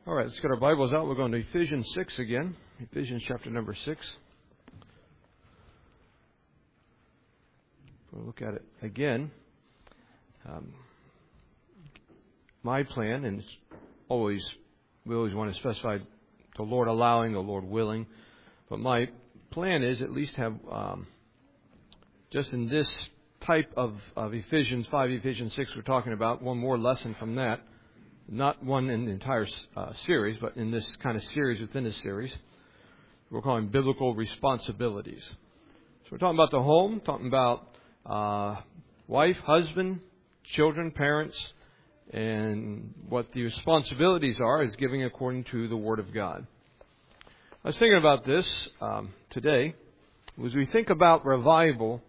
All right, let's get our Bibles out. We're going to Ephesians 6 again. Ephesians chapter number 6. We'll look at it again. My plan, and we always want to specify the Lord allowing, the Lord willing. But my plan is at least have, just in this type of Ephesians 5, Ephesians 6 we're talking about, one more lesson from that. Not one in the entire series, but in this kind of series within this series. We're calling biblical responsibilities. So we're talking about the home, talking about wife, husband, children, parents, and what the responsibilities are is giving according to the Word of God. I was thinking about this today. As we think about revival,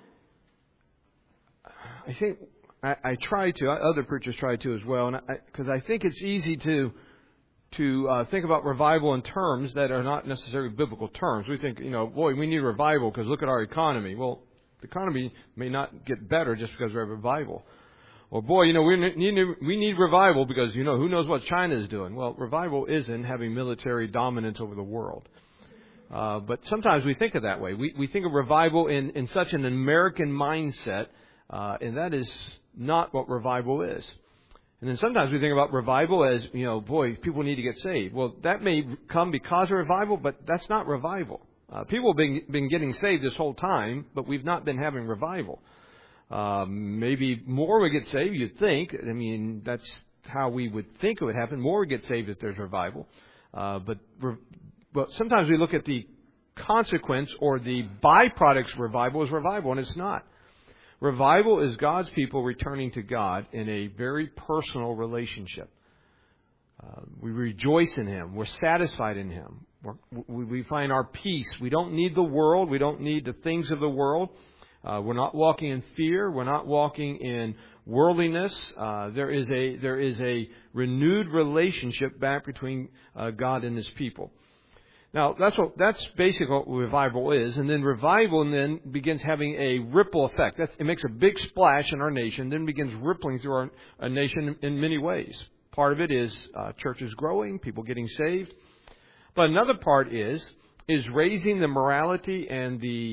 I think I try to, other preachers try to as well, because I think it's easy to think about revival in terms that are not necessarily biblical terms. We think, boy, we need revival because look at our economy. Well, the economy may not get better just because we have revival. Or, boy, we need revival because, who knows what China is doing. Well, revival isn't having military dominance over the world. But sometimes we think of that way. We think of revival in such an American mindset, and that is not what revival is. And then sometimes we think about revival as, boy, people need to get saved. Well, that may come because of revival, but that's not revival. People have been getting saved this whole time, but we've not been having revival. Maybe more would get saved, you'd think. I mean, that's how we would think it would happen. More would get saved if there's revival. But sometimes we look at the consequence or the byproducts of revival as revival, and it's not. Revival is God's people returning to God in a very personal relationship. We rejoice in Him. We're satisfied in Him. We find our peace. We don't need the world. We don't need the things of the world. We're not walking in fear. We're not walking in worldliness. There is a renewed relationship back between God and His people. Now, that's basically what revival is. And then revival then begins having a ripple effect. It makes a big splash in our nation, then begins rippling through our nation in many ways. Part of it is churches growing, people getting saved. But another part is raising the morality and the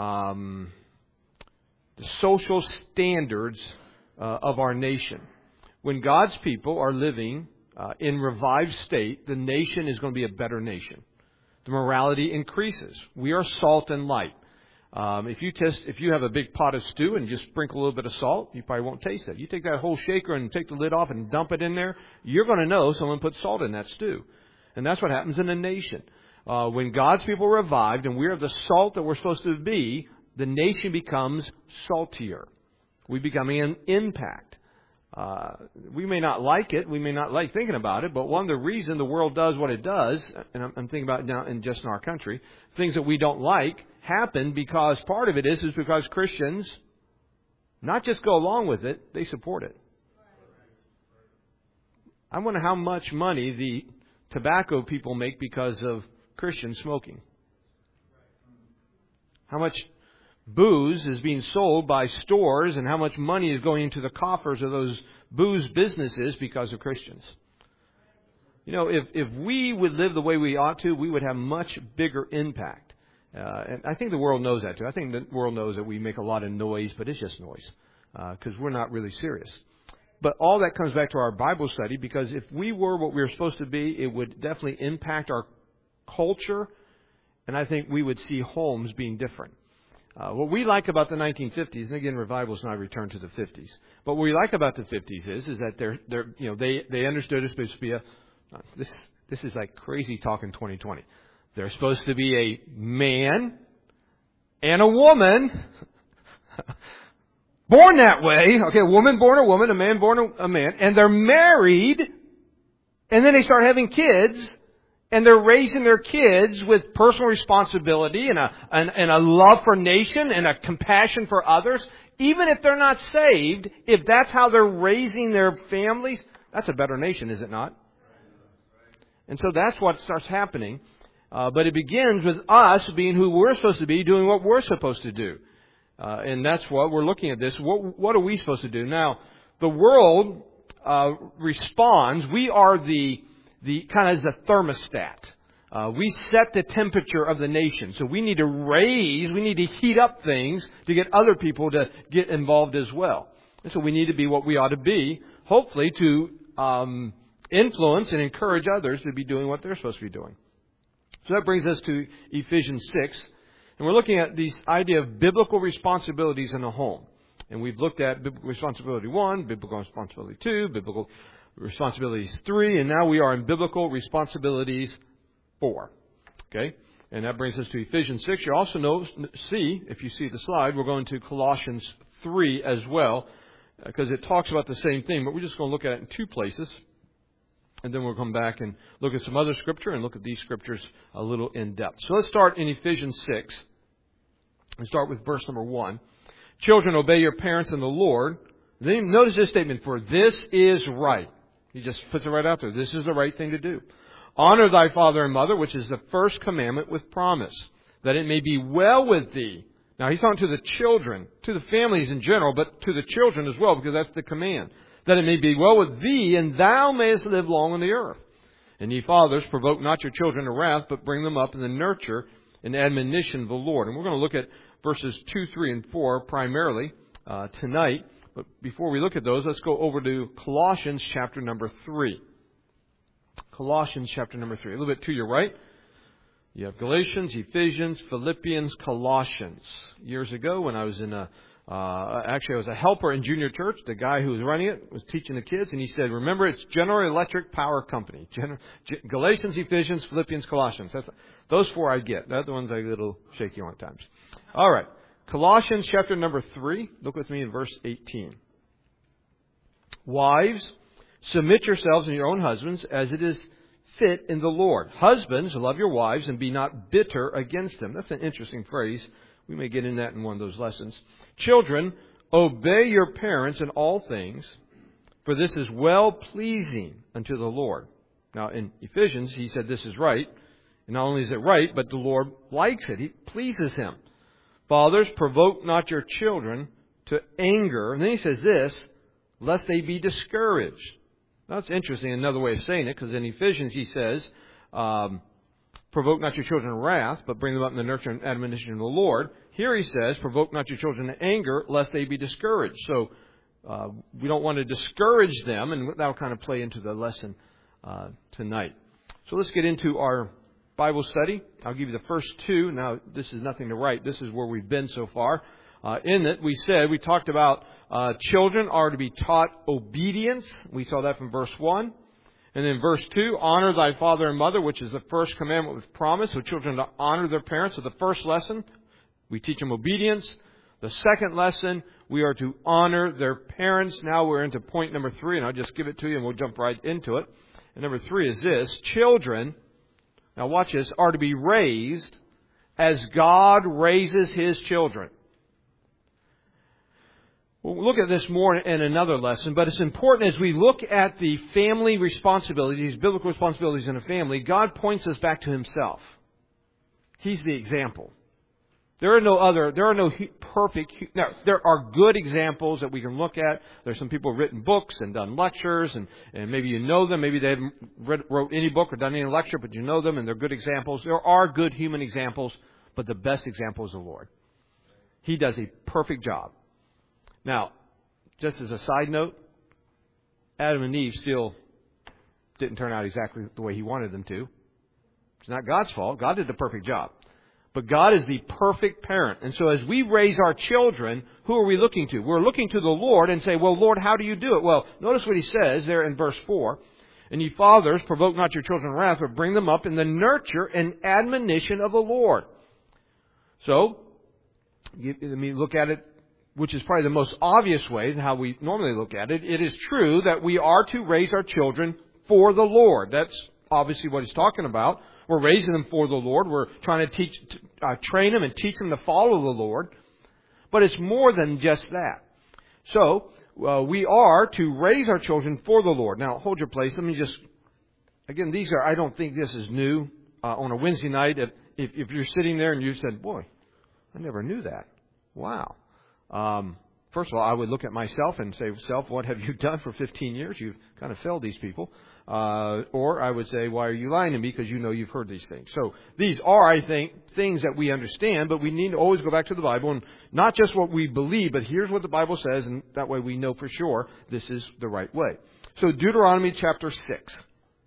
social standards of our nation. When God's people are living in revived state, the nation is going to be a better nation. The morality increases. We are salt and light. If you have a big pot of stew and just sprinkle a little bit of salt, you probably won't taste it. You take that whole shaker and take the lid off and dump it in there, you're going to know someone put salt in that stew. And that's what happens in a nation. When God's people are revived and we're the salt that we're supposed to be, the nation becomes saltier. We become an impact. We may not like it. We may not like thinking about it. But one of the reasons the world does what it does, and I'm thinking about it now in our country, things that we don't like happen because part of it is because Christians not just go along with it, they support it. I wonder how much money the tobacco people make because of Christians smoking. How much booze is being sold by stores and how much money is going into the coffers of those booze businesses because of Christians. If we would live the way we ought to, we would have much bigger impact. And I think the world knows that too. I think the world knows that we make a lot of noise, but it's just noise because we're not really serious. But all that comes back to our Bible study because if we were what we were supposed to be, it would definitely impact our culture, and I think we would see homes being different. What we like about the 1950s, and again, revival is not a return to the 50s. But what we like about the 50s is that they understood it's supposed to be this is like crazy talk in 2020. They're supposed to be a man and a woman born that way. Okay, a woman born a woman, a man born a man, and they're married, and then they start having kids. And they're raising their kids with personal responsibility and a love for nation and a compassion for others. Even if they're not saved, if that's how they're raising their families, that's a better nation, is it not? And so that's what starts happening. But it begins with us being who we're supposed to be, doing what we're supposed to do. And that's what we're looking at this. What are we supposed to do? Now, the world responds. We are the the kind of the thermostat. We set the temperature of the nation. So we need to heat up things to get other people to get involved as well. And so we need to be what we ought to be, hopefully to influence and encourage others to be doing what they're supposed to be doing. So that brings us to Ephesians 6. And we're looking at this idea of biblical responsibilities in a home. And we've looked at biblical responsibility 1, biblical responsibility 2, biblical responsibilities 3, and now we are in biblical responsibilities 4. Okay? And that brings us to Ephesians 6. You also see, if you see the slide, we're going to Colossians 3 as well, because it talks about the same thing, but we're just going to look at it in 2 places. And then we'll come back and look at some other scripture and look at these scriptures a little in depth. So let's start in Ephesians 6 and start with verse number 1. Children, obey your parents in the Lord. Then notice this statement, for this is right. He just puts it right out there. This is the right thing to do. Honor thy father and mother, which is the first commandment with promise, that it may be well with thee. Now he's talking to the children, to the families in general, but to the children as well, because that's the command. That it may be well with thee, and thou mayest live long on the earth. And ye fathers, provoke not your children to wrath, but bring them up in the nurture and admonition of the Lord. And we're going to look at verses 2, 3, and 4 primarily tonight. But before we look at those, let's go over to Colossians chapter number 3. Colossians chapter number 3. A little bit to your right. You have Galatians, Ephesians, Philippians, Colossians. Years ago when I was in I was a helper in junior church. The guy who was running it was teaching the kids, and he said, remember, it's General Electric Power Company. Galatians, Ephesians, Philippians, Colossians. Those 4 I get. That's the ones I get a little shaky on at times. All right. Colossians chapter number 3. Look with me in verse 18. Wives, submit yourselves to your own husbands as it is fit in the Lord. Husbands, love your wives and be not bitter against them. That's an interesting phrase. We may get in that in one of those lessons. Children, obey your parents in all things, for this is well-pleasing unto the Lord. Now, in Ephesians, he said this is right. And not only is it right, but the Lord likes it. He pleases Him. Fathers, provoke not your children to anger. And then he says this, lest they be discouraged. Now, that's interesting, another way of saying it, because in Ephesians he says, provoke not your children to wrath, but bring them up in the nurture and admonition of the Lord. Here he says, provoke not your children to anger, lest they be discouraged. So we don't want to discourage them, and that'll kind of play into the lesson tonight. So let's get into our Bible study. I'll give you the first 2. Now, this is nothing to write. This is where we've been so far. In it, we talked about children are to be taught obedience. We saw that from verse 1. And then verse 2, honor thy father and mother, which is the first commandment with promise. So children to honor their parents. So the first lesson, we teach them obedience. The second lesson, we are to honor their parents. Now we're into point number 3, and I'll just give it to you and we'll jump right into it. And number 3 is this. Children, now watch this, are to be raised as God raises His children. We'll look at this more in another lesson, but it's important as we look at the family responsibilities, biblical responsibilities in a family, God points us back to Himself. He's the example. There are no perfect, there are good examples that we can look at. There's some people who have written books and done lectures, and maybe you know them. Maybe they haven't wrote any book or done any lecture, but you know them, and they're good examples. There are good human examples, but the best example is the Lord. He does a perfect job. Now, just as a side note, Adam and Eve still didn't turn out exactly the way He wanted them to. It's not God's fault. God did the perfect job. But God is the perfect parent. And so as we raise our children, who are we looking to? We're looking to the Lord and say, well, Lord, how do you do it? Well, notice what He says there in verse 4. And ye fathers, provoke not your children to wrath, but bring them up in the nurture and admonition of the Lord. So, let me look at it, which is probably the most obvious way, how we normally look at it. It is true that we are to raise our children for the Lord. That's obviously what He's talking about. We're raising them for the Lord. We're trying to train them and teach them to follow the Lord. But it's more than just that. So, we are to raise our children for the Lord. Now, hold your place. Let me just, again, I don't think this is new. On a Wednesday night, if you're sitting there and you said, boy, I never knew that. Wow. first of all, I would look at myself and say, self, what have you done for 15 years? You've kind of failed these people. Or I would say, why are you lying to me? Because you know you've heard these things. So these are, I think, things that we understand, but we need to always go back to the Bible and not just what we believe, but here's what the Bible says, and that way we know for sure this is the right way. So Deuteronomy chapter 6.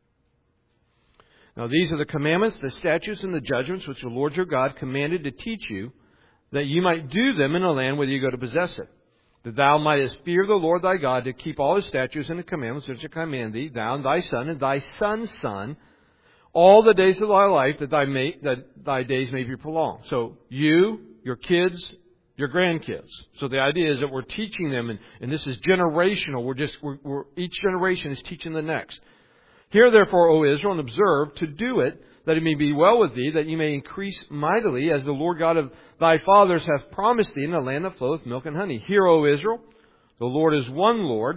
Now these are the commandments, the statutes, and the judgments which the Lord your God commanded to teach you, that you might do them in the land whether you go to possess it. That thou mightest fear the Lord thy God, to keep all his statutes and the commandments which I command thee, thou and thy son and thy son's son, all the days of thy life, that thy days may be prolonged. So you, your kids, your grandkids. So the idea is that we're teaching them, and this is generational. Each generation is teaching the next. Hear therefore, O Israel, and observe to do it, that it may be well with thee, that you may increase mightily, as the Lord God of thy fathers hath promised thee, in the land that floweth milk and honey. Hear, O Israel, the Lord is one Lord.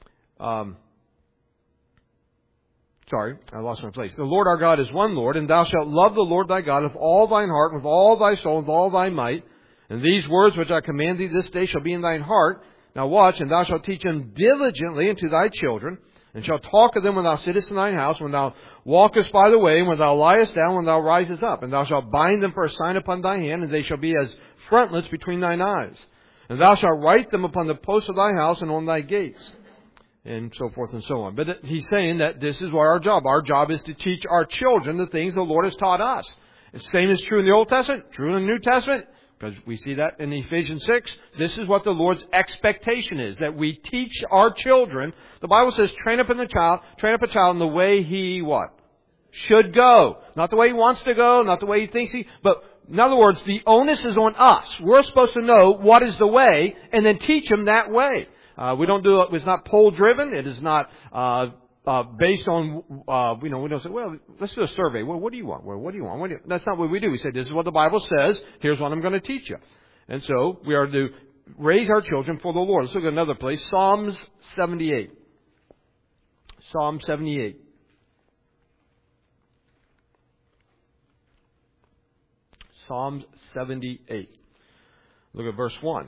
Sorry, I lost my place. The Lord our God is one Lord, and thou shalt love the Lord thy God with all thine heart, with all thy soul, with all thy might. And these words which I command thee this day shall be in thine heart. Now watch, and thou shalt teach them diligently unto thy children, and shalt talk of them when thou sittest in thine house, when thou walkest by the way, when thou liest down, when thou risest up. And thou shalt bind them for a sign upon thy hand, and they shall be as frontlets between thine eyes. And thou shalt write them upon the posts of thy house and on thy gates. And so forth and so on. But he's saying that this is what our job. Our job is to teach our children the things the Lord has taught us. The same is true in the Old Testament, true in the New Testament. Because we see that in Ephesians 6. This is what the Lord's expectation is, that we teach our children. The Bible says, train up a child in the way he what? Should go. Not the way he wants to go, not the way he thinks but in other words, the onus is on us. We're supposed to know what is the way and then teach them that way. We don't do it, it's not poll driven. It is not, based on, we don't say, well, let's do a survey. Well, what do you want? Well, what do you want? That's not what we do. We say, this is what the Bible says. Here's what I'm going to teach you. And so we are to raise our children for the Lord. Let's look at another place. Psalms 78. Psalm 78. Psalms 78. Look at verse 1.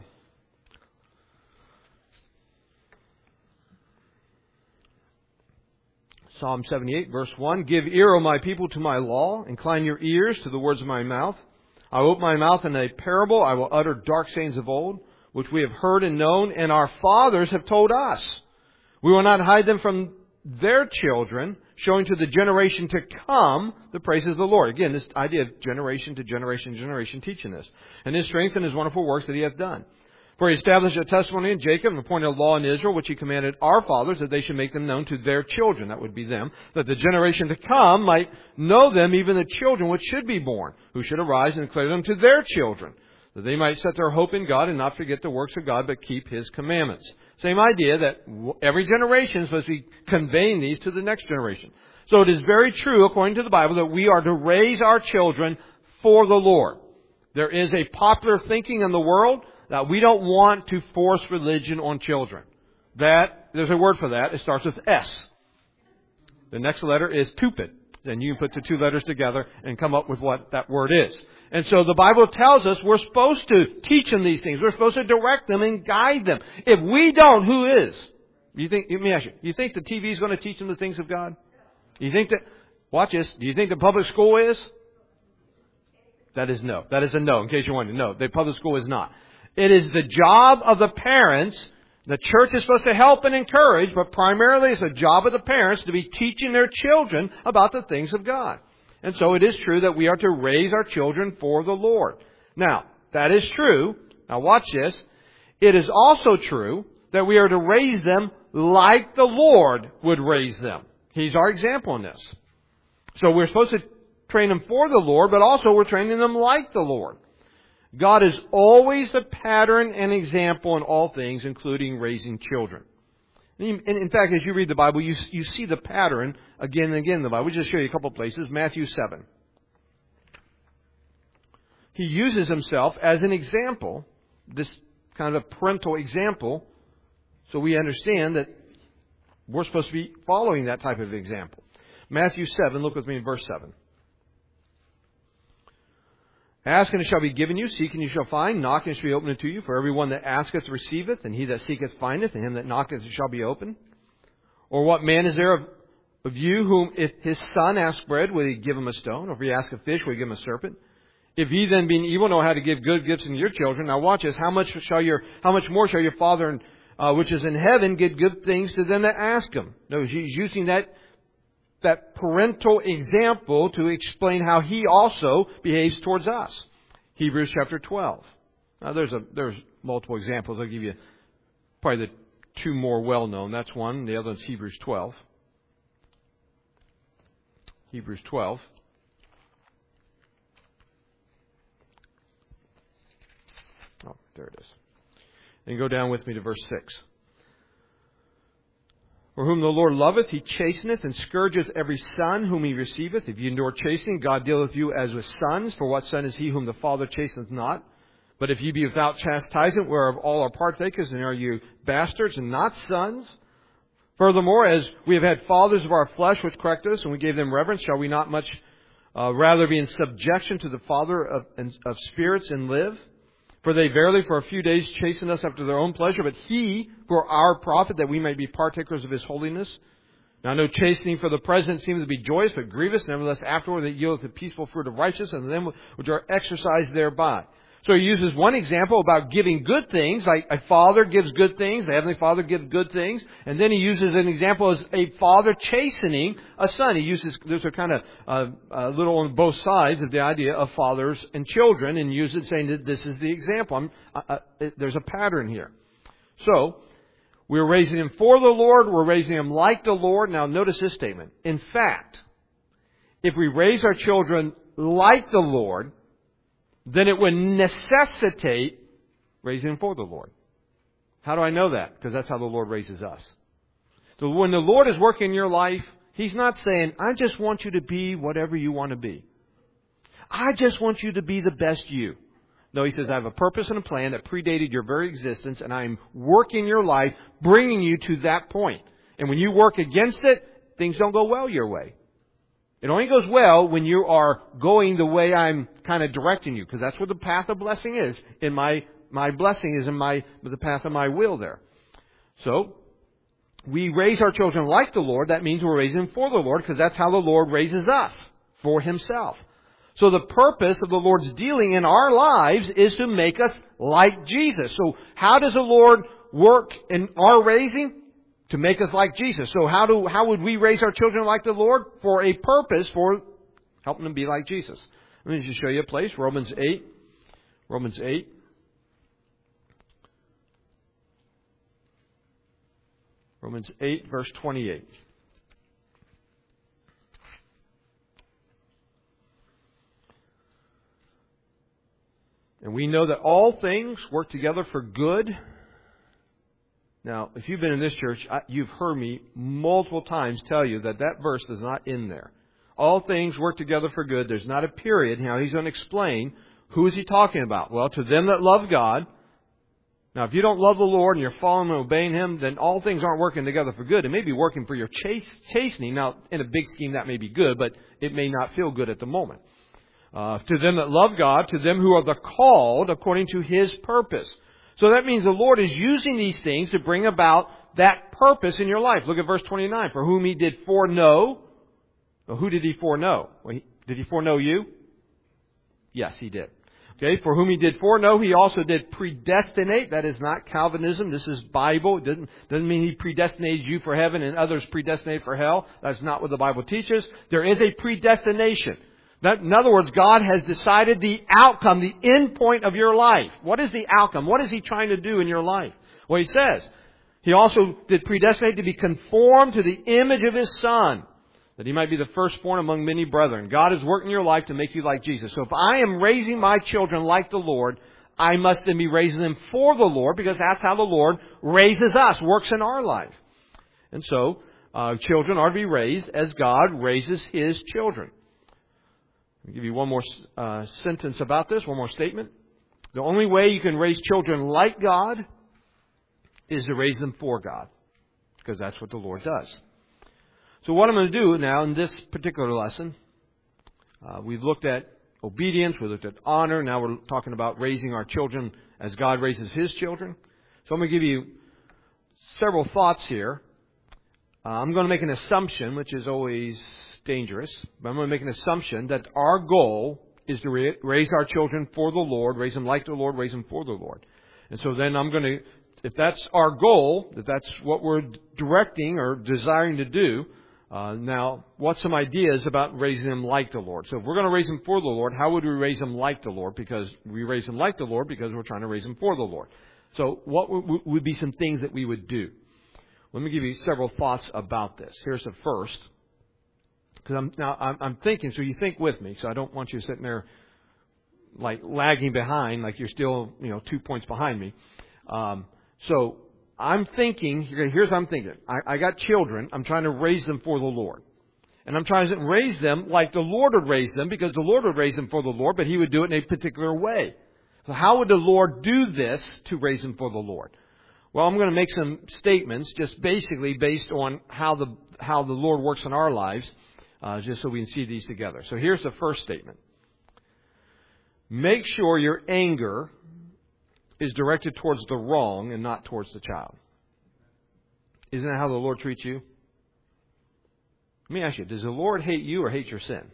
Psalm 78, verse 1. Give ear, O my people, to my law. Incline your ears to the words of my mouth. I will open my mouth in a parable. I will utter dark sayings of old, which we have heard and known, and our fathers have told us. We will not hide them from their children, showing to the generation to come the praises of the Lord. Again, this idea of generation to generation teaching this. And his strength and his wonderful works that he hath done. For he established a testimony in Jacob and appointed a law in Israel, which he commanded our fathers, that they should make them known to their children. That would be them. That the generation to come might know them, even the children which should be born, who should arise and declare them to their children. That they might set their hope in God and not forget the works of God, but keep his commandments. Same idea that every generation is supposed to be conveying these to the next generation. So it is very true, according to the Bible, that we are to raise our children for the Lord. There is a popular thinking in the world that we don't want to force religion on children. There's a word for that. It starts with S. The next letter is stupid. Then you can put the two letters together and come up with what that word is. And so the Bible tells us we're supposed to teach them these things. We're supposed to direct them and guide them. If we don't, who is? Let me ask you. You think the TV is going to teach them the things of God? You think that, watch this, do you think the public school is? That is no. That is a no, in case you're wondering. No, the public school is not. It is the job of the parents. The church is supposed to help and encourage, but primarily it's the job of the parents to be teaching their children about the things of God. And so it is true that we are to raise our children for the Lord. Now, that is true. Now watch this. It is also true that we are to raise them like the Lord would raise them. He's our example in this. So we're supposed to train them for the Lord, but also we're training them like the Lord. God is always the pattern and example in all things, including raising children. And in fact, as you read the Bible, you see the pattern again and again in the Bible. We'll just show you a couple of places. Matthew 7. He uses himself as an example, this kind of a parental example, so we understand that we're supposed to be following that type of example. Matthew 7, look with me in verse 7. Ask and it shall be given you. Seek and you shall find. Knock and it shall be opened unto you. For everyone that asketh receiveth, and he that seeketh findeth, and him that knocketh it shall be opened. Or what man is there of you whom if his son asks bread, will he give him a stone? Or if he asks a fish, will he give him a serpent? If ye then being evil know how to give good gifts unto your children, now watch this, how much more shall your Father which is in heaven give good things to them that ask him? Notice he's using that parental example to explain how he also behaves towards us. Hebrews chapter 12. Now there's multiple examples. I'll give you probably the two more well known. That's one. The other one's Hebrews 12. Hebrews 12. Oh, there it is. And go down with me to verse 6. For whom the Lord loveth, He chasteneth, and scourgeth every son whom He receiveth. If ye endure chastening, God dealeth you as with sons. For what son is he whom the Father chasteneth not? But if ye be without chastisement, whereof all are partakers, then are you bastards and not sons? Furthermore, as we have had fathers of our flesh which correct us, and we gave them reverence, shall we not much rather be in subjection to the Father of spirits and live? For they verily for a few days chasten us after their own pleasure, but He for our profit, that we may be partakers of His holiness. Now no chastening for the present seemeth to be joyous, but grievous. Nevertheless afterward it yieldeth the peaceful fruit of righteousness, and them which are exercised thereby. So he uses one example about giving good things, like a father gives good things, the Heavenly Father gives good things. And then he uses an example as a father chastening a son. He uses, those are kind of a little on both sides of the idea of fathers and children, and uses saying that this is the example. There's a pattern here. So, we're raising him for the Lord, we're raising him like the Lord. Now notice this statement. In fact, if we raise our children like the Lord, then it would necessitate raising them for the Lord. How do I know that? Because that's how the Lord raises us. So when the Lord is working in your life, He's not saying, I just want you to be whatever you want to be. I just want you to be the best you. No, He says, I have a purpose and a plan that predated your very existence, and I'm working your life, bringing you to that point. And when you work against it, things don't go well your way. It only goes well when you are going the way I'm kind of directing you, because that's what the path of blessing is. In my blessing is in the path of my will there. So, we raise our children like the Lord. That means we're raising them for the Lord, because that's how the Lord raises us, for Himself. So the purpose of the Lord's dealing in our lives is to make us like Jesus. So how does the Lord work in our raising? To make us like Jesus. So how would we raise our children like the Lord? For a purpose, for helping them be like Jesus. Let me just show you a place. Romans 8. Romans 8. Romans 8, verse 28. And we know that all things work together for good. Now, if you've been in this church, you've heard me multiple times tell you that verse is not in there. All things work together for good. There's not a period. Now, he's going to explain, who is he talking about? Well, to them that love God. Now, if you don't love the Lord and you're following and obeying Him, then all things aren't working together for good. It may be working for your chastening. Now, in a big scheme, that may be good, but it may not feel good at the moment. To them that love God, to them who are the called according to His purpose. So that means the Lord is using these things to bring about that purpose in your life. Look at verse 29. For whom He did foreknow. Well, who did He foreknow? Well, did He foreknow you? Yes, He did. Okay, for whom He did foreknow, He also did predestinate. That is not Calvinism. This is Bible. It doesn't mean He predestinated you for heaven and others predestinated for hell. That's not what the Bible teaches. There is a predestination. In other words, God has decided the outcome, the end point of your life. What is the outcome? What is He trying to do in your life? Well, He says, He also did predestinate to be conformed to the image of His Son, that He might be the firstborn among many brethren. God is working your life to make you like Jesus. So if I am raising my children like the Lord, I must then be raising them for the Lord, because that's how the Lord raises us, works in our life. And so, children are to be raised as God raises His children. I'll give you one more sentence about this, one more statement. The only way you can raise children like God is to raise them for God, because that's what the Lord does. So what I'm going to do now in this particular lesson, we've looked at obedience. We looked at honor. Now we're talking about raising our children as God raises His children. So I'm going to give you several thoughts here. I'm going to make an assumption, which is always dangerous, but I'm going to make an assumption that our goal is to raise our children for the Lord, raise them like the Lord, raise them for the Lord. And so then I'm going to, if that's our goal, if that's what we're directing or desiring to do, now what's some ideas about raising them like the Lord? So if we're going to raise them for the Lord, how would we raise them like the Lord? Because we raise them like the Lord because we're trying to raise them for the Lord. So what would be some things that we would do? Let me give you several thoughts about this. Here's the first. Because I'm thinking, so you think with me, so I don't want you sitting there like lagging behind, like you're still, 2 points behind me. So I'm thinking, here's what I'm thinking. I got children. I'm trying to raise them for the Lord. And I'm trying to raise them like the Lord would raise them, because the Lord would raise them for the Lord, but He would do it in a particular way. So how would the Lord do this to raise them for the Lord? Well, I'm going to make some statements just basically based on how the Lord works in our lives, just so we can see these together. So here's the first statement. Make sure your anger is directed towards the wrong and not towards the child. Isn't that how the Lord treats you? Let me ask you, does the Lord hate you or hate your sin?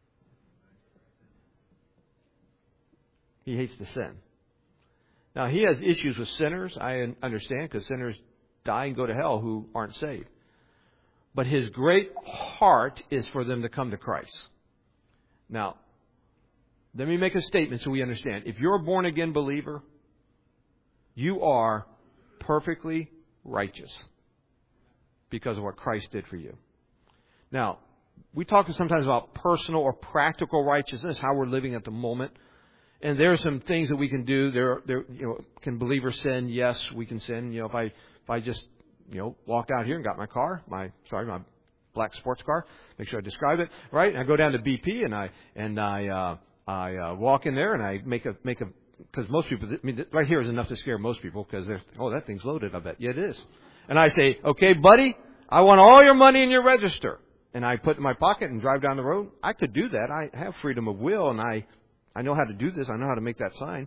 He hates the sin. Now, He has issues with sinners, I understand, because sinners die and go to hell who aren't saved. But His great heart is for them to come to Christ. Now, let me make a statement so we understand. If you're a born-again believer, you are perfectly righteous because of what Christ did for you. Now, we talk sometimes about personal or practical righteousness, how we're living at the moment. And there are some things that we can do. Can believers sin? Yes, we can sin. If I just walked out here and got my car, my black sports car. Make sure I describe it right. And I go down to BP and I walk in there and I make a because most people, right here is enough to scare most people because they're, that thing's loaded. I bet. Yeah, it is. And I say, okay, buddy, I want all your money in your register. And I put it in my pocket and drive down the road. I could do that. I have freedom of will, and I know how to do this. I know how to make that sign.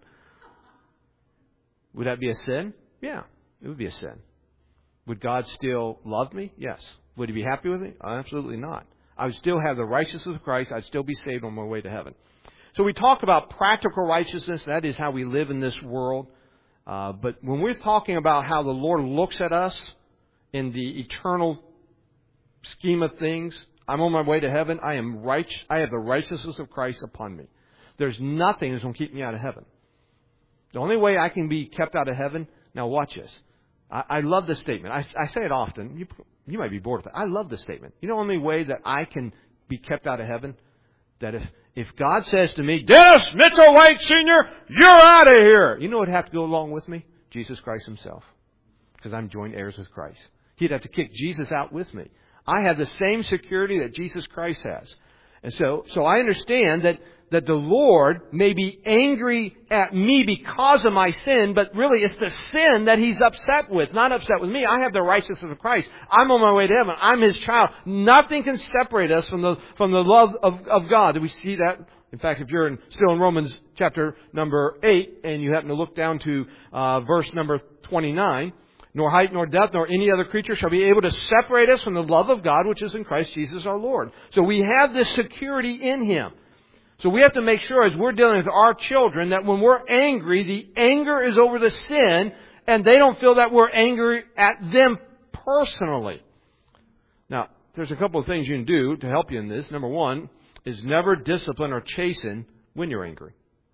Would that be a sin? Yeah, it would be a sin. Would God still love me? Yes. Would He be happy with me? Absolutely not. I would still have the righteousness of Christ. I'd still be saved on my way to heaven. So we talk about practical righteousness. That is how we live in this world. But when we're talking about how the Lord looks at us in the eternal scheme of things, I'm on my way to heaven. I am righteous. I have the righteousness of Christ upon me. There's nothing that's going to keep me out of heaven. The only way I can be kept out of heaven, now watch this. I love this statement. I say it often. You might be bored with it. I love this statement. You know the only way that I can be kept out of heaven? That if God says to me, Dennis Mitchell White Sr., you're out of here. You know what would have to go along with me? Jesus Christ Himself. Because I'm joint heirs with Christ. He'd have to kick Jesus out with me. I have the same security that Jesus Christ has. And so I understand that the Lord may be angry at me because of my sin, but really it's the sin that He's upset with, not upset with me. I have the righteousness of Christ. I'm on my way to heaven. I'm His child. Nothing can separate us from the love of God. Do we see that? In fact, if you're still in Romans chapter number 8, and you happen to look down to verse number 29, nor height, nor depth, nor any other creature shall be able to separate us from the love of God, which is in Christ Jesus our Lord. So we have this security in Him. So we have to make sure as we're dealing with our children that when we're angry, the anger is over the sin, and they don't feel that we're angry at them personally. Now, there's a couple of things you can do to help you in this. Number one is never discipline or chasten when you're angry.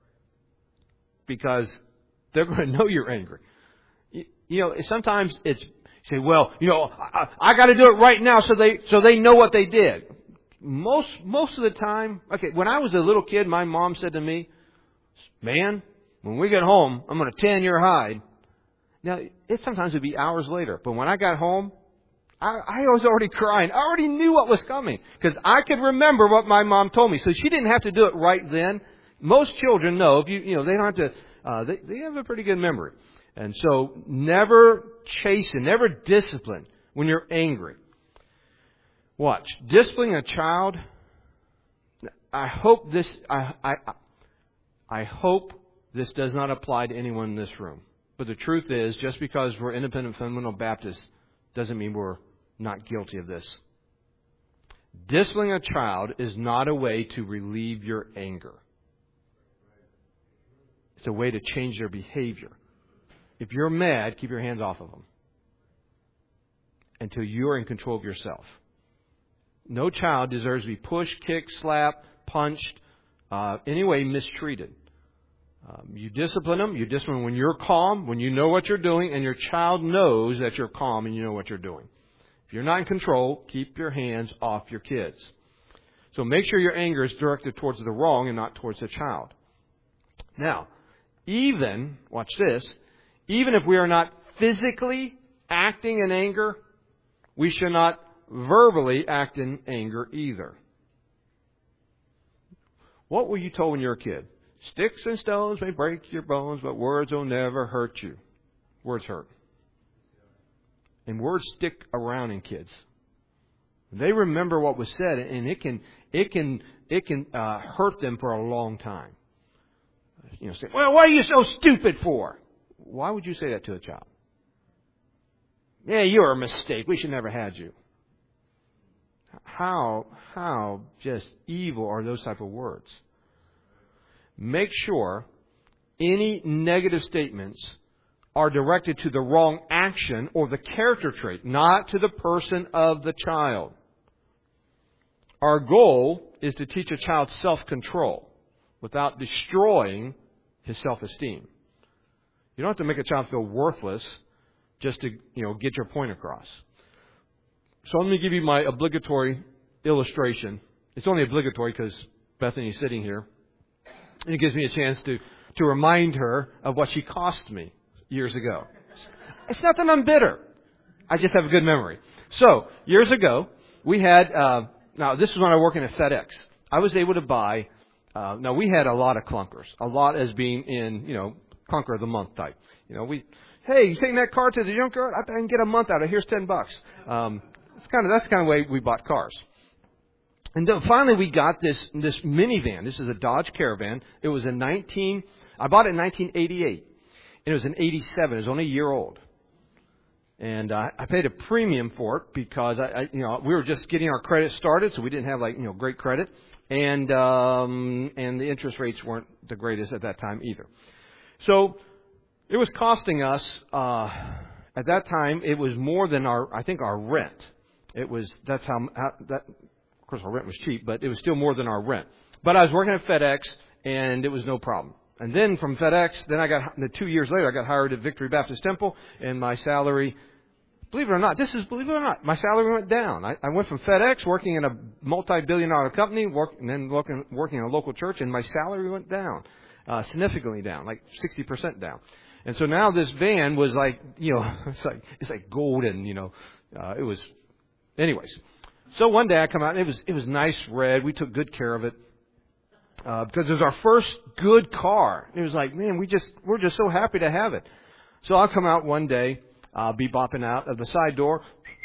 Because they're going to know you're angry. Sometimes it's, you say, well, I got to do it right now so they know what they did. Most of the time, okay, when I was a little kid, my mom said to me, man, when we get home, I'm going to tan your hide. Now, it sometimes would be hours later. But when I got home, I was already crying. I already knew what was coming because I could remember what my mom told me. So she didn't have to do it right then. Most children know if they don't have to. They have a pretty good memory, and so never chasten, never discipline when you're angry. Watch. Disciplining a child, I hope this I hope this does not apply to anyone in this room. But the truth is, just because we're independent fundamental Baptists doesn't mean we're not guilty of this. Disciplining a child is not a way to relieve your anger. It's a way to change their behavior. If you're mad, keep your hands off of them until you're in control of yourself. No child deserves to be pushed, kicked, slapped, punched, anyway mistreated. You discipline them. You discipline when you're calm, when you know what you're doing, and your child knows that you're calm and you know what you're doing. If you're not in control, keep your hands off your kids. So make sure your anger is directed towards the wrong and not towards the child. Now, watch this, even if we are not physically acting in anger, we should not verbally act in anger either. What were you told when you were a kid? Sticks and stones may break your bones, but words will never hurt you. Words hurt. And words stick around in kids. They remember what was said, and it can hurt them for a long time. Say, well, what are you so stupid for? Why would you say that to a child? Yeah, you're a mistake. We should never had you. How just evil are those type of words? Make sure any negative statements are directed to the wrong action or the character trait, not to the person of the child. Our goal is to teach a child self-control without destroying his self-esteem. You don't have to make a child feel worthless just to, get your point across. So let me give you my obligatory illustration. It's only obligatory because Bethany's sitting here. And it gives me a chance to remind her of what she cost me years ago. It's not that I'm bitter. I just have a good memory. So, years ago, we had, now this is when I was working at FedEx. I was able to buy, now we had a lot of clunkers. A lot as being in, clunker of the month type. Hey, you taking that car to the junkyard? I can get a month out of it. Here's $10. That's the kind of way we bought cars. And then finally we got this minivan. This is a Dodge Caravan. It was I bought it in 1988. And it was an 87. It was only a year old. And I paid a premium for it because we were just getting our credit started, so we didn't have great credit. And the interest rates weren't the greatest at that time either. So it was costing us at that time it was more than our rent. It was of course, our rent was cheap, but it was still more than our rent. But I was working at FedEx, and it was no problem. And then from FedEx, 2 years later, I got hired at Victory Baptist Temple, and my salary, believe it or not, my salary went down. I went from FedEx, working in a multi-billion-dollar company, and then working in a local church, and my salary went down, significantly down, like 60% down. And so now this van was it's like golden, it was, anyways. So one day I come out, and it was nice red. We took good care of it because it was our first good car. It was like, man, we're just so happy to have it. So I'll come out one day, be bopping out of the side door.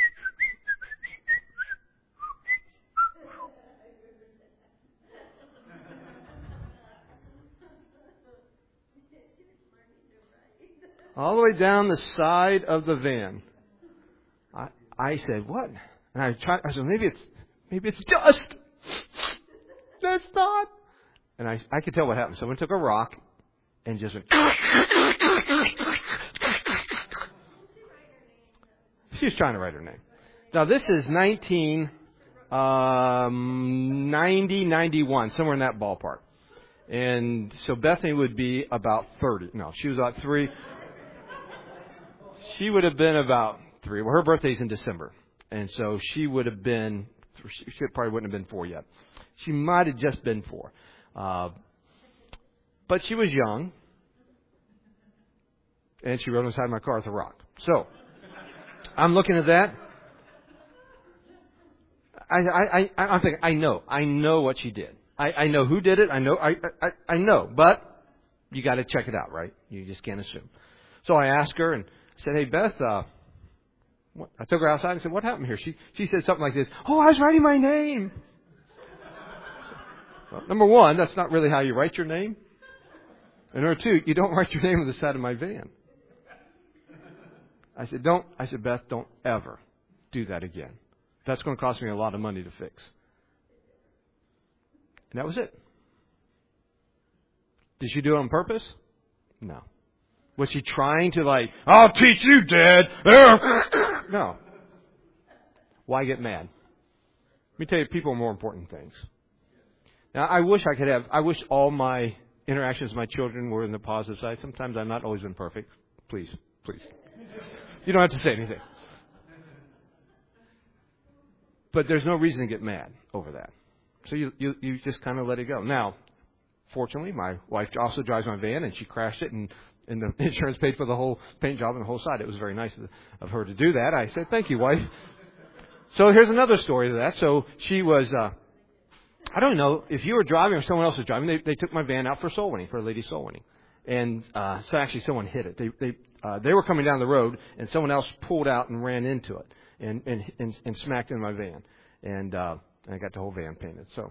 All the way down the side of the van. I said, what? And I said, maybe it's dust. That's not. And I could tell what happened. Someone took a rock and just went. She was trying to write her name. Now this is 91, somewhere in that ballpark. And so Bethany would be about 30. No, she was about 3. She would have been about 3. Well, her birthday's in December. And so she would have been, she probably wouldn't have been 4 yet. She might have just been 4. But she was young. And she rode inside my car with a rock. So, I'm looking at that. I'm thinking, I know what she did. I know who did it. I know. But you got to check it out, right? You just can't assume. So I asked her and I said, hey, Beth, I took her outside and said, what happened here? She said something like this. Oh, I was writing my name. Well, number one, that's not really how you write your name. And number two, you don't write your name on the side of my van. I said, Beth, don't ever do that again. That's going to cost me a lot of money to fix. And that was it. Did she do it on purpose? No. Was she trying to I'll teach you, Dad? No. Why get mad? Let me tell you, people are more important things. Now, I wish all my interactions with my children were in the positive side. Sometimes I've not always been perfect. Please. You don't have to say anything. But there's no reason to get mad over that. So you just kind of let it go. Now, fortunately, my wife also drives my van, and she crashed it, and the insurance paid for the whole paint job and the whole side. It was very nice of her to do that. I said, thank you, wife. So here's another story to that. So she was, I don't know if you were driving or someone else was driving. They took my van out for soul winning, for a lady soul winning. And so actually someone hit it. They were coming down the road, and someone else pulled out and ran into it and smacked into my van. And I got the whole van painted. So,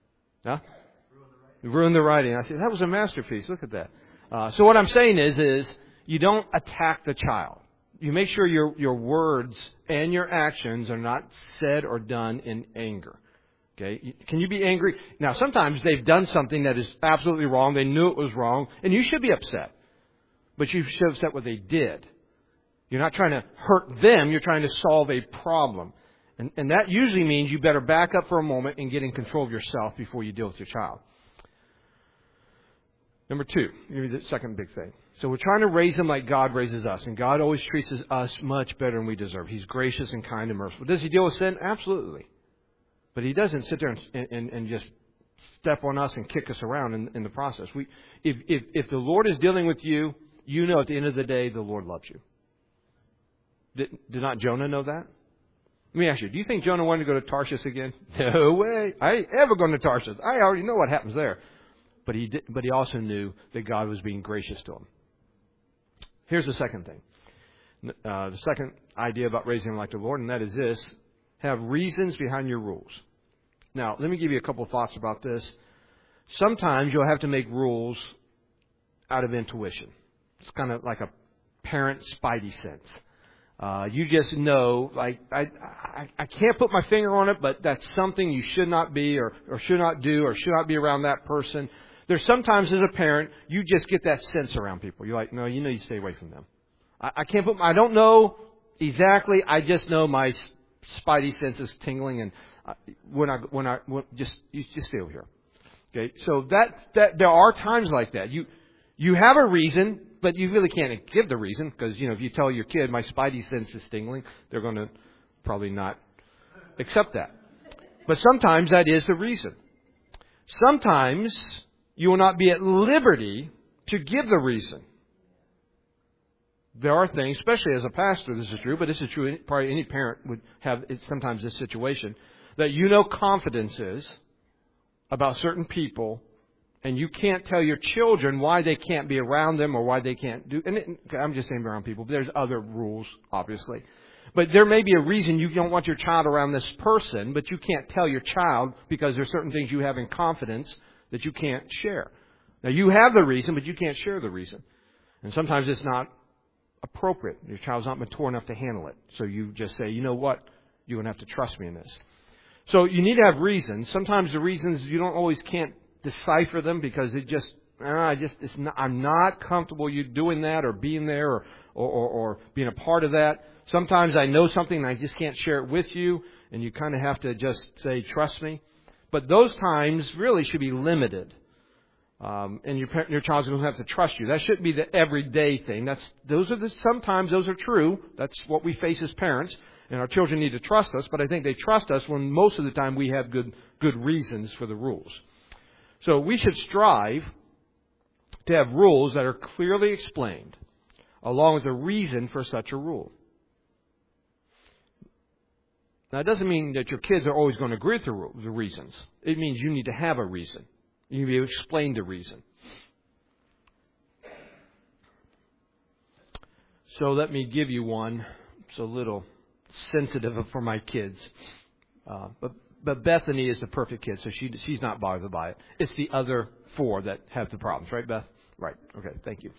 ruined the writing. I said, that was a masterpiece. Look at that. So what I'm saying is you don't attack the child. You make sure your words and your actions are not said or done in anger. Okay? Can you be angry? Now, sometimes they've done something that is absolutely wrong. They knew it was wrong, and you should be upset. But you should be upset what they did. You're not trying to hurt them. You're trying to solve a problem. And that usually means you better back up for a moment and get in control of yourself before you deal with your child. Number two, here's the second big thing. So we're trying to raise them like God raises us. And God always treats us much better than we deserve. He's gracious and kind and merciful. Does He deal with sin? Absolutely. But He doesn't sit there and just step on us and kick us around in the process. If the Lord is dealing with you, you know at the end of the day the Lord loves you. Did not Jonah know that? Let me ask you, do you think Jonah wanted to go to Tarshish again? No way. I ain't ever going to Tarshish. I already know what happens there. But he also knew that God was being gracious to him. Here's the second thing. The second idea about raising them like the Lord, and that is this. Have reasons behind your rules. Now, let me give you a couple of thoughts about this. Sometimes you'll have to make rules out of intuition. It's kind of like a parent spidey sense. You just know, I can't put my finger on it, but that's something you should not be or should not do or should not be around that person. There's sometimes as a parent, you just get that sense around people. You're like, no, you need to stay away from them. I don't know exactly. I just know my spidey sense is tingling, and you just stay over here. Okay. So that there are times like that. You have a reason, but you really can't give the reason because, if you tell your kid my spidey sense is tingling, they're going to probably not accept that. But sometimes that is the reason. Sometimes you will not be at liberty to give the reason. There are things, especially as a pastor, this is true, but this is true, probably any parent would have sometimes this situation, that confidence is about certain people, and you can't tell your children why they can't be around them or why they can't do. And I'm just saying around people. But there's other rules, obviously. But there may be a reason you don't want your child around this person, but you can't tell your child because there's certain things you have in confidence that you can't share. Now, you have the reason, but you can't share the reason. And sometimes it's not appropriate. Your child's not mature enough to handle it. So you just say, you know what? You're going to have to trust me in this. So you need to have reasons. Sometimes the reasons you don't always can't decipher them because I'm not comfortable you doing that or being there or being a part of that. Sometimes I know something and I just can't share it with you, and you kind of have to just say, trust me. But those times really should be limited. And your child's going to have to trust you. That shouldn't be the everyday thing. Sometimes those are true. That's what we face as parents. And our children need to trust us, but I think they trust us when most of the time we have good reasons for the rules. So we should strive to have rules that are clearly explained, along with a reason for such a rule. Now, it doesn't mean that your kids are always going to agree with the reasons. It means you need to have a reason. You need to be able to explain the reason. So let me give you one. It's a little sensitive for my kids. But But Bethany is the perfect kid, so she's not bothered by it. It's the other 4 that have the problems, right, Beth? Right. Okay. Thank you.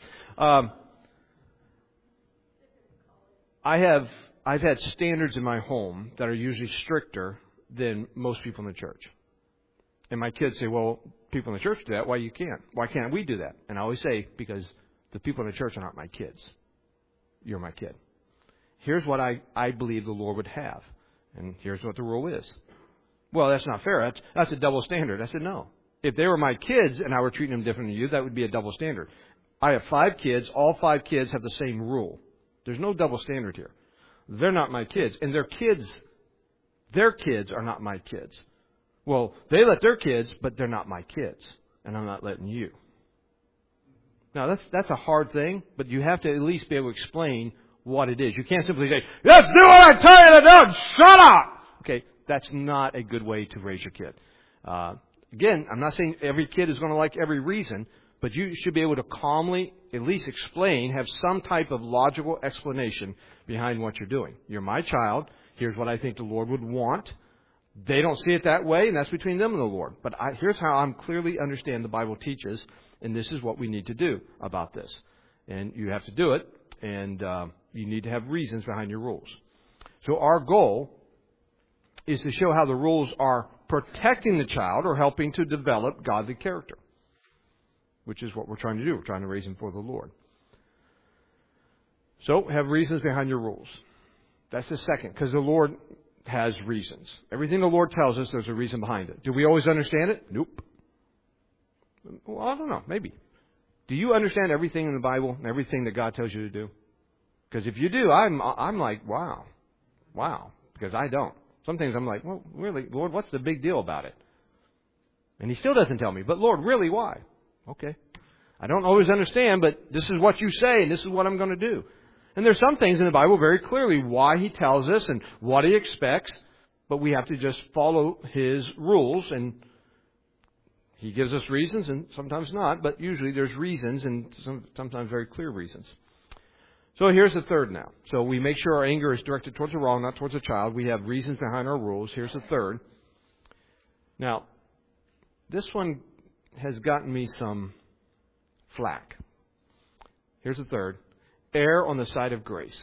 I've had standards in my home that are usually stricter than most people in the church. And my kids say, well, people in the church do that. Why you can't? Why can't we do that? And I always say, because the people in the church are not my kids. You're my kid. Here's what I believe the Lord would have. And here's what the rule is. Well, that's not fair. That's a double standard. I said, no. If they were my kids and I were treating them different than you, that would be a double standard. I have 5 kids. All 5 kids have the same rule. There's no double standard here. They're not my kids. And their kids are not my kids. Well, they let their kids, but they're not my kids. And I'm not letting you. Now, that's a hard thing, but you have to at least be able to explain what it is. You can't simply say, let's do what I tell you to do, shut up! Okay, that's not a good way to raise your kid. Again, I'm not saying every kid is going to like every reason, but you should be able to calmly at least explain, have some type of logical explanation behind what you're doing. You're my child. Here's what I think the Lord would want. They don't see it that way, and that's between them and the Lord. But here's how I'm clearly understand the Bible teaches, and this is what we need to do about this. And you have to do it, and you need to have reasons behind your rules. So our goal is to show how the rules are protecting the child or helping to develop godly character, which is what we're trying to do. We're trying to raise him for the Lord. So have reasons behind your rules. That's the second, because the Lord has reasons. Everything the Lord tells us, there's a reason behind it. Do we always understand it? Nope. Well, I don't know. Maybe. Do you understand everything in the Bible and everything that God tells you to do? Because if you do, I'm like, wow. Because I don't. Some things I'm like, well, really, Lord, what's the big deal about it? And He still doesn't tell me. But Lord, really, why? Okay. I don't always understand, but this is what you say, and this is what I'm going to do. And there's some things in the Bible very clearly why He tells us and what He expects, but we have to just follow His rules, and He gives us reasons, and sometimes not, but usually there's reasons, and sometimes very clear reasons. So here's the third now. So we make sure our anger is directed towards the wrong, not towards the child. We have reasons behind our rules. Here's the third. Now, this one has gotten me some flack. Here's the third. Err on the side of grace.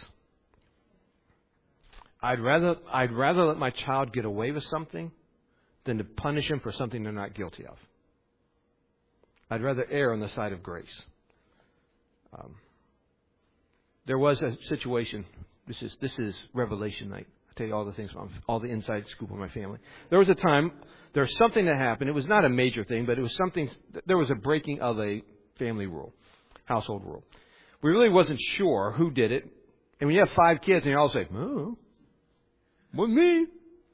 I'd rather let my child get away with something than to punish him for something they're not guilty of. I'd rather err on the side of grace. There was a situation. This is Revelation night. I tell you all the things, all the inside scoop of my family. There was a time, there was something that happened. It was not a major thing, but it was something. There was a breaking of a family rule, household rule. We really wasn't sure who did it. And when you have 5 kids, and you all say, "Oh, with me."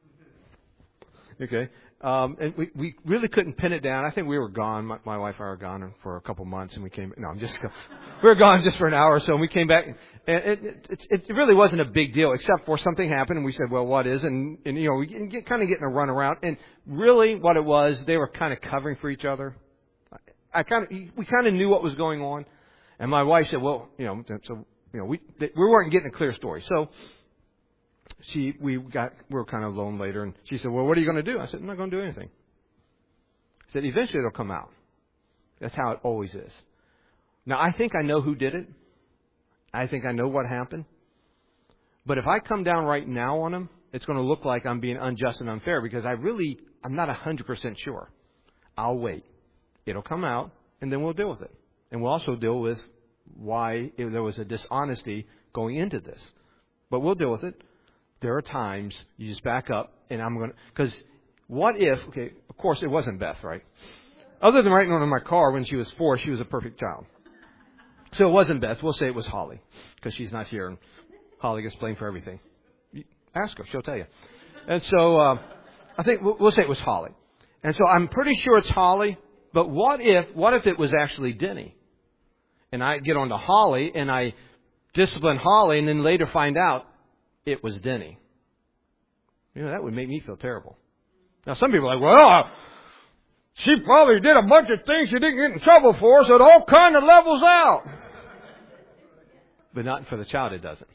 Okay. And we really couldn't pin it down. I think we were gone. My wife and I were gone for a couple months, and we came. No, we were gone just for an hour or so, and we came back. And it really wasn't a big deal, except for something happened, and we said, "Well, what is?" And we kind of getting a run around. And really, what it was, they were kind of covering for each other. We kind of knew what was going on, and my wife said, "Well, we weren't getting a clear story." So we were kind of alone later, and she said, "Well, what are you going to do?" I said, "I'm not going to do anything." I said, "Eventually it'll come out." That's how it always is. Now, I think I know who did it. I think I know what happened. But if I come down right now on them, it's going to look like I'm being unjust and unfair because I'm not 100% sure. I'll wait. It'll come out, and then we'll deal with it. And we'll also deal with why there was a dishonesty going into this. But we'll deal with it. There are times you just back up, and because what if, okay, of course it wasn't Beth, right? Other than writing on my car when she was 4, she was a perfect child. So it wasn't Beth. We'll say it was Holly, because she's not here, and Holly gets blamed for everything. Ask her. She'll tell you. And so I think we'll say it was Holly. And so I'm pretty sure it's Holly, but what if it was actually Denny? And I get on to Holly, and I discipline Holly, and then later find out it was Denny. That would make me feel terrible. Now, some people are like, well, she probably did a bunch of things she didn't get in trouble for, so it all kind of levels out. But not for the child, it doesn't.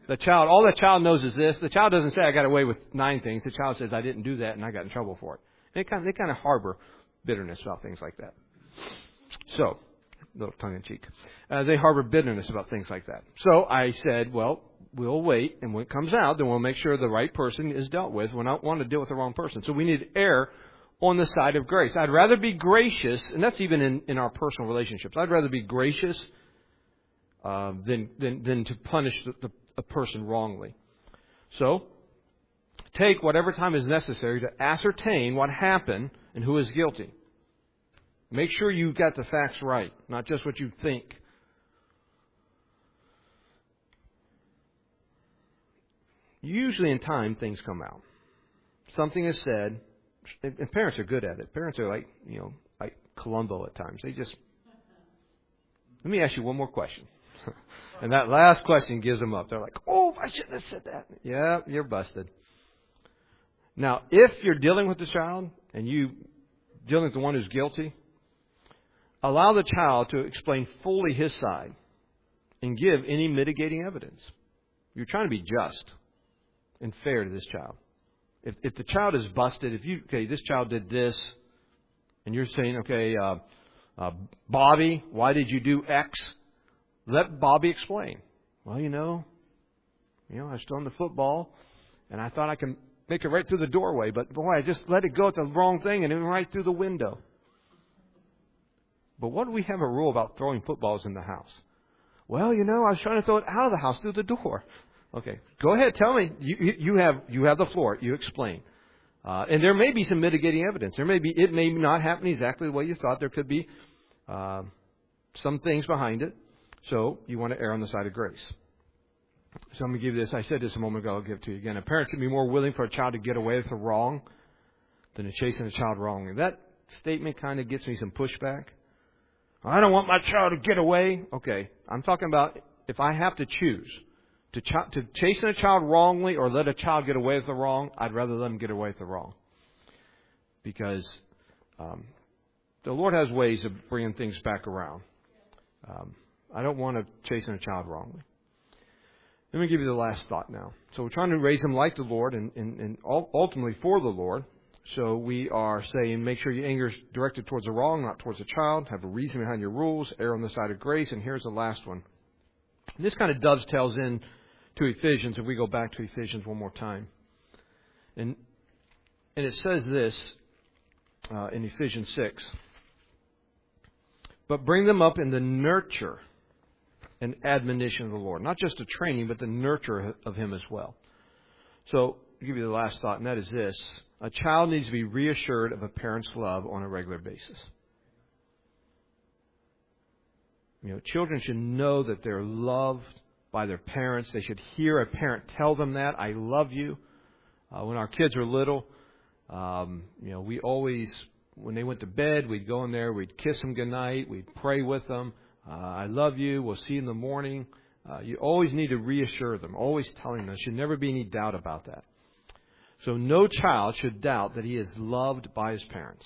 all the child knows is this. The child doesn't say, I got away with 9 things. The child says, I didn't do that and I got in trouble for it. And they kind of harbor bitterness about things like that. So, a little tongue in cheek. They harbor bitterness about things like that. So I said, well, we'll wait, and when it comes out, then we'll make sure the right person is dealt with. We don't want to deal with the wrong person. So we need to err on the side of grace. I'd rather be gracious, and that's even in our personal relationships. I'd rather be gracious than to punish a person wrongly. So, take whatever time is necessary to ascertain what happened and who is guilty. Make sure you got the facts right, not just what you think. Usually in time, things come out. Something is said, and parents are good at it. Parents are like Columbo at times. Let me ask you one more question. And that last question gives them up. They're like, oh, I shouldn't have said that. Yeah, you're busted. Now, if you're dealing with the child and you dealing with the one who's guilty, allow the child to explain fully his side and give any mitigating evidence. You're trying to be just and fair to this child. If the child is busted, this child did this, and you're saying, Bobby, why did you do X? Let Bobby explain. Well, I was throwing the football, and I thought I could make it right through the doorway, but boy, I just let it go at the wrong thing, and it went right through the window. But what do we have a rule about throwing footballs in the house? Well, I was trying to throw it out of the house through the door. Okay, go ahead, tell me. You have the floor. You explain. And there may be some mitigating evidence. It may not happen exactly the way you thought. There could be some things behind it. So you want to err on the side of grace. So I'm going to give you this. I said this a moment ago. I'll give it to you again. A parent should be more willing for a child to get away with the wrong than to chasing a child wrongly. That statement kind of gets me some pushback. I don't want my child to get away. Okay, I'm talking about if I have to choose to chasing a child wrongly or let a child get away with the wrong, I'd rather let them get away with the wrong. Because the Lord has ways of bringing things back around. I don't want to chasing a child wrongly. Let me give you the last thought now. So we're trying to raise them like the Lord and ultimately for the Lord. So we are saying make sure your anger is directed towards the wrong, not towards the child. Have a reason behind your rules. Err on the side of grace. And here's the last one. And this kind of dovetails in to Ephesians. If we go back to Ephesians one more time. And it says this in Ephesians 6. But bring them up in the nurture and admonition of the Lord. Not just the training, but the nurture of Him as well. So, I'll give you the last thought, and that is this. A child needs to be reassured of a parent's love on a regular basis. Children should know that they're loved by their parents. They should hear a parent tell them that, I love you. When our kids were little, we always, when they went to bed, we'd go in there, we'd kiss them goodnight, we'd pray with them. I love you. We'll see you in the morning. You always need to reassure them, always telling them. There should never be any doubt about that. So no child should doubt that he is loved by his parents.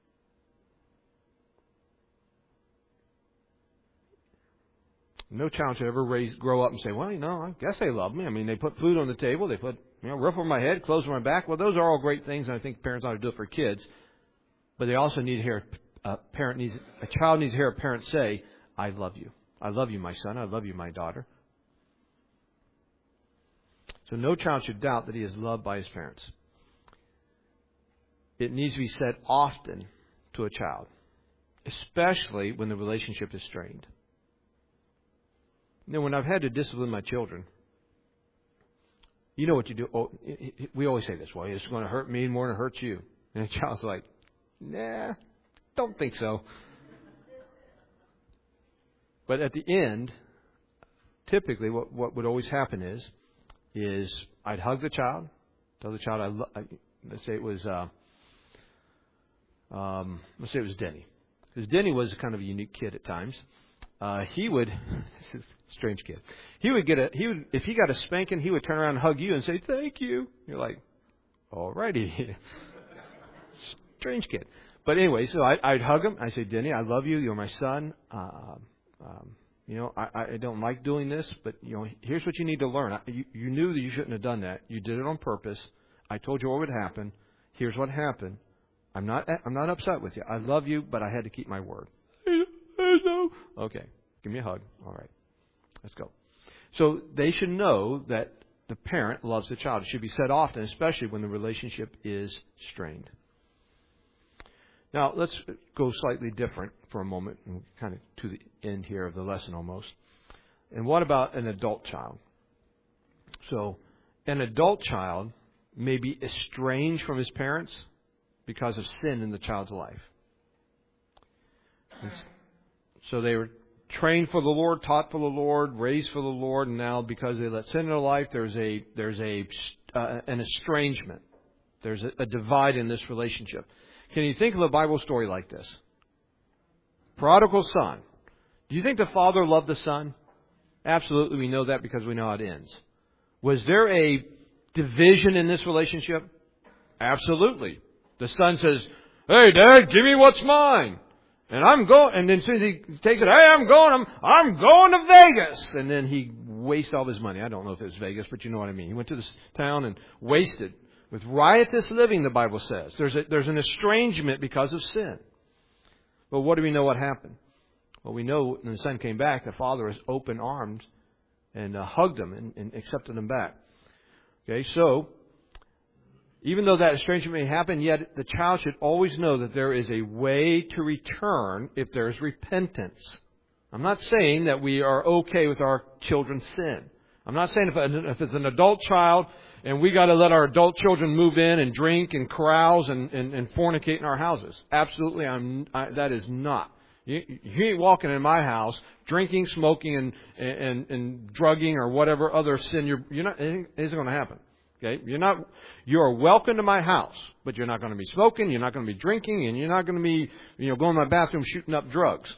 No child should ever grow up and say, well, I guess they love me. I mean, they put food on the table. They put, roof over my head, clothes on my back. Well, those are all great things, and I think parents ought to do it for kids. But they also need to hear a child needs to hear a parent say, I love you. I love you, my son. I love you, my daughter. So no child should doubt that he is loved by his parents. It needs to be said often to a child, especially when the relationship is strained. When I've had to discipline my children, you know what you do. Oh, we always say this, well, it's going to hurt me more than it hurts you. And the child's like, nah, don't think so. But at the end, typically what would always happen is I'd hug the child, tell the child let's say it was Denny. Because Denny was kind of a unique kid at times. He would, this is a strange kid. If he got a spanking, he would turn around and hug you and say, thank you. You're like, alrighty. Strange kid. But anyway, so I'd hug him. I'd say, Denny, I love you. You're my son. I don't like doing this, but, here's what you need to learn. You knew that you shouldn't have done that. You did it on purpose. I told you what would happen. Here's what happened. I'm not upset with you. I love you, but I had to keep my word. Okay. Give me a hug. All right. Let's go. So they should know that the parent loves the child. It should be said often, especially when the relationship is strained. Now, let's go slightly different for a moment, and kind of to the end here of the lesson almost. And what about an adult child? So, an adult child may be estranged from his parents because of sin in the child's life. So they were trained for the Lord, taught for the Lord, raised for the Lord, and now because they let sin in their life, there's an estrangement. There's a divide in this relationship. Can you think of a Bible story like this? Prodigal son. Do you think the father loved the son? Absolutely, we know that because we know how it ends. Was there a division in this relationship? Absolutely. The son says, "Hey, Dad, give me what's mine." And I'm going, and then as soon as he takes it, "Hey, I'm going to Vegas." And then he wastes all his money. I don't know if it was Vegas, but you know what I mean. He went to this town and wasted. With riotous living, the Bible says. There's an estrangement because of sin. But what do we know what happened? Well, we know when the son came back, the father was open armed and hugged him and accepted him back. Okay, so even though that estrangement may happen, yet the child should always know that there is a way to return if there is repentance. I'm not saying that we are okay with our children's sin. I'm not saying if it's an adult child and we got to let our adult children move in and drink and carouse and fornicate in our houses. Absolutely, that is not. You ain't walking in my house drinking, smoking, and drugging or whatever other sin. You're not. It isn't going to happen. Okay, you are welcome to my house, but you're not going to be smoking, you're not going to be drinking, and you're not going to be, going to my bathroom shooting up drugs.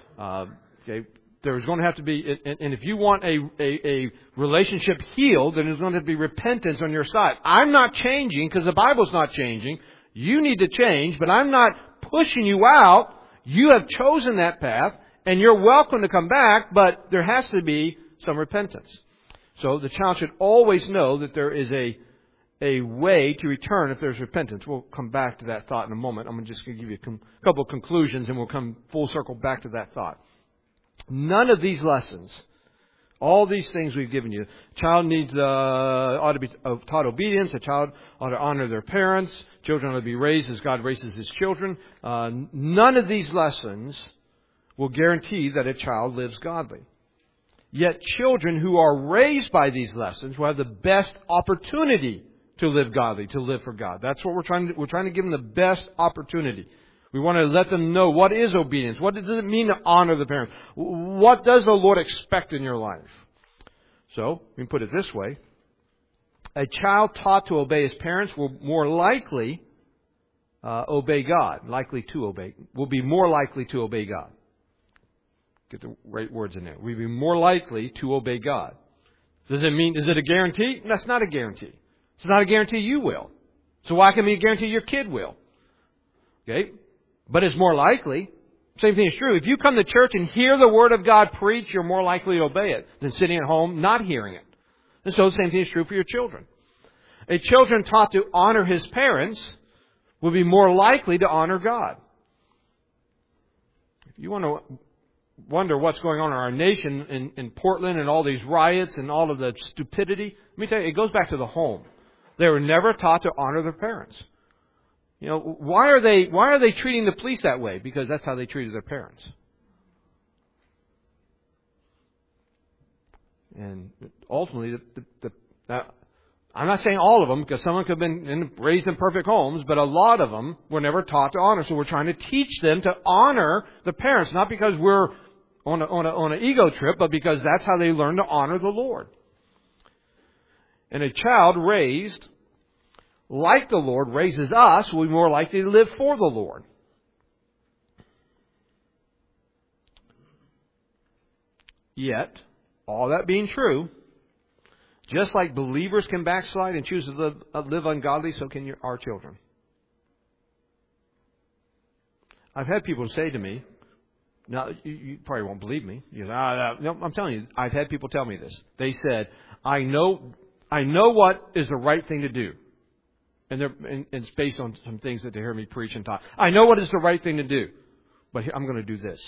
Okay, there's going to have to be, and if you want a relationship healed, then there's going to be repentance on your side. I'm not changing because the Bible's not changing. You need to change, but I'm not pushing you out. You have chosen that path, and you're welcome to come back, but there has to be some repentance. So the child should always know that there is a way to return if there's repentance. We'll come back to that thought in a moment. I'm just going to give you a couple of conclusions and we'll come full circle back to that thought. None of these lessons, all these things we've given you, a child ought to be taught obedience, a child ought to honor their parents, children ought to be raised as God raises His children. None of these lessons will guarantee that a child lives godly. Yet children who are raised by these lessons will have the best opportunity to live godly, to live for God. That's what we're trying to give them the best opportunity. We want to let them know what is obedience. What does it mean to honor the parents? What does the Lord expect in your life? So, we can put it this way. A child taught to obey his parents will more likely obey God. Will be more likely to obey God. Get the right words in there. We'd be more likely to obey God. Is it a guarantee? That's not a guarantee. It's not a guarantee you will. So why can we guarantee your kid will? Okay? But it's more likely. Same thing is true. If you come to church and hear the Word of God preached, you're more likely to obey it than sitting at home not hearing it. And so the same thing is true for your children. A children taught to honor his parents will be more likely to honor God. If you want to wonder what's going on in our nation in Portland and all these riots and all of the stupidity, let me tell you, it goes back to the home. They were never taught to honor their parents. Why are they treating the police that way? Because that's how they treated their parents. And ultimately, I'm not saying all of them, because some of them could have been raised in perfect homes, but a lot of them were never taught to honor. So we're trying to teach them to honor the parents, not because we're on an ego trip, but because that's how they learn to honor the Lord. And a child raised like the Lord raises us will be more likely to live for the Lord. Yet, all that being true, just like believers can backslide and choose to live ungodly, so can our children. I've had people say to me, Now, you probably won't believe me. You know, no, I'm telling you, I've had people tell me this. They said, I know what is the right thing to do. And it's based on some things that they hear me preach and talk. I know what is the right thing to do, but I'm going to do this.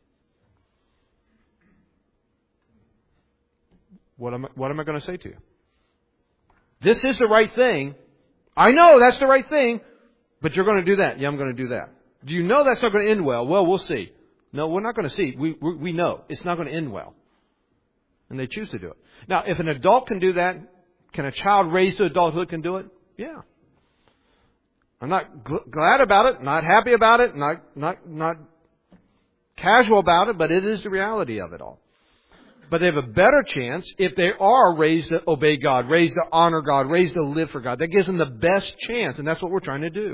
What am I going to say to you? This is the right thing. I know that's the right thing, but you're going to do that. Yeah, I'm going to do that. Do you know that's not going to end well? Well, we'll see. No, we're not going to see. We know it's not going to end well. And they choose to do it. Now, if an adult can do that, can a child raised to adulthood can do it? Yeah. I'm not glad about it, not happy about it, not casual about it, but it is the reality of it all. But they have a better chance if they are raised to obey God, raised to honor God, raised to live for God. That gives them the best chance, and that's what we're trying to do.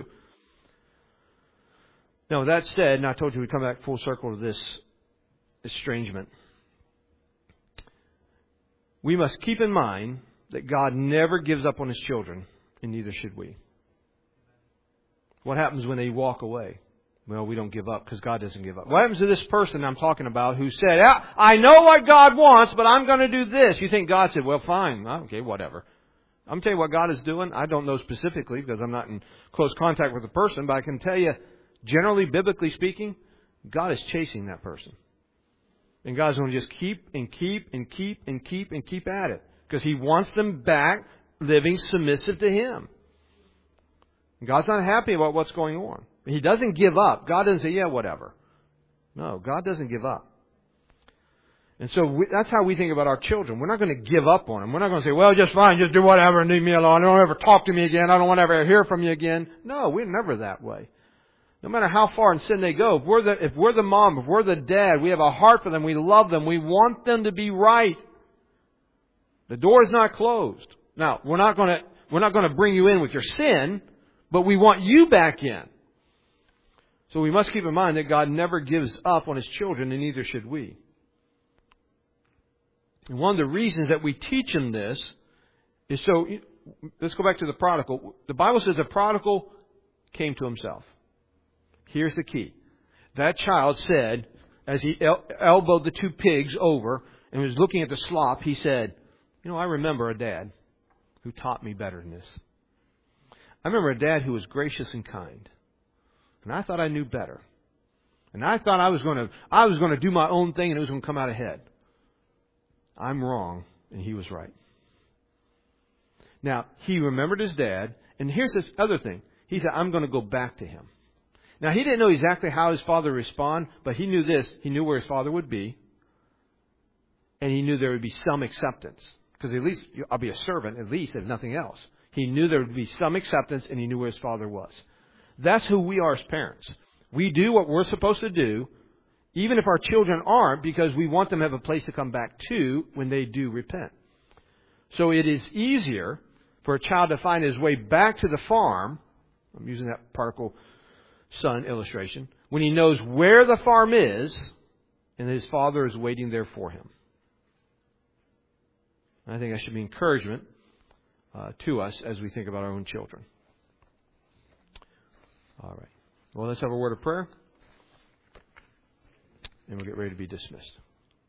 Now, with that said, and I told you we'd come back full circle to this estrangement, we must keep in mind that God never gives up on His children, and neither should we. What happens when they walk away? Well, we don't give up because God doesn't give up. What happens to this person I'm talking about who said, I know what God wants, but I'm going to do this? You think God said, well, fine. Okay, whatever. I'm telling you what God is doing. I don't know specifically because I'm not in close contact with the person, but I can tell you, generally, biblically speaking, God is chasing that person. And God's going to just keep and keep and keep and keep and keep at it because He wants them back living submissive to Him. And God's not happy about what's going on. He doesn't give up. God doesn't say, yeah, whatever. No, God doesn't give up. And so that's how we think about our children. We're not going to give up on them. We're not going to say, well, just fine, just do whatever and leave me alone. Don't ever talk to me again. I don't want to ever hear from you again. No, we're never that way. No matter how far in sin they go, if we're the mom, if we're the dad, we have a heart for them, we love them, we want them to be right. The door is not closed. Now, we're not going to bring you in with your sin, but we want you back in. So we must keep in mind that God never gives up on His children, and neither should we. And one of the reasons that we teach them this is so, let's go back to the prodigal. The Bible says the prodigal came to himself. Here's the key. That child said, as he elbowed the two pigs over and was looking at the slop, he said, I remember a dad who taught me better than this. I remember a dad who was gracious and kind. And I thought I knew better. And I thought I was going to do my own thing and it was going to come out ahead. I'm wrong, and he was right. Now, he remembered his dad, and here's this other thing. He said, I'm going to go back to him. Now, he didn't know exactly how his father would respond, but he knew this. He knew where his father would be, and he knew there would be some acceptance. Because at least, I'll be a servant, at least, if nothing else. He knew there would be some acceptance, and he knew where his father was. That's who we are as parents. We do what we're supposed to do, even if our children aren't, because we want them to have a place to come back to when they do repent. So it is easier for a child to find his way back to the farm. I'm using that particle son illustration. When he knows where the farm is and his father is waiting there for him. And I think that should be encouragement to us as we think about our own children. All right. Well, let's have a word of prayer. And we'll get ready to be dismissed.